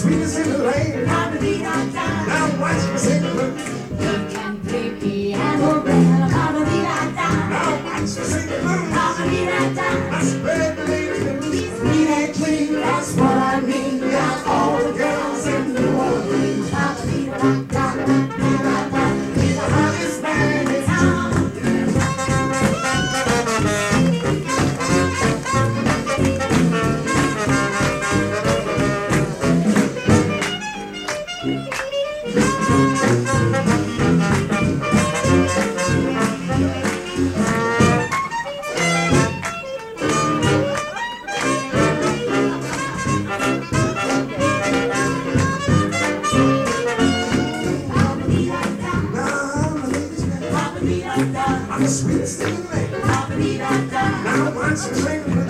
sweetest in the land. Now watch me sing the blues. You can play piano, well, Now watch me sing the blues. I spread the ladies the news. Neat and clean, that's what I mean. Got all the girls in New Orleans. Be the hottest man in town. I'm the sweetest in the land. Now watch me sing the blues.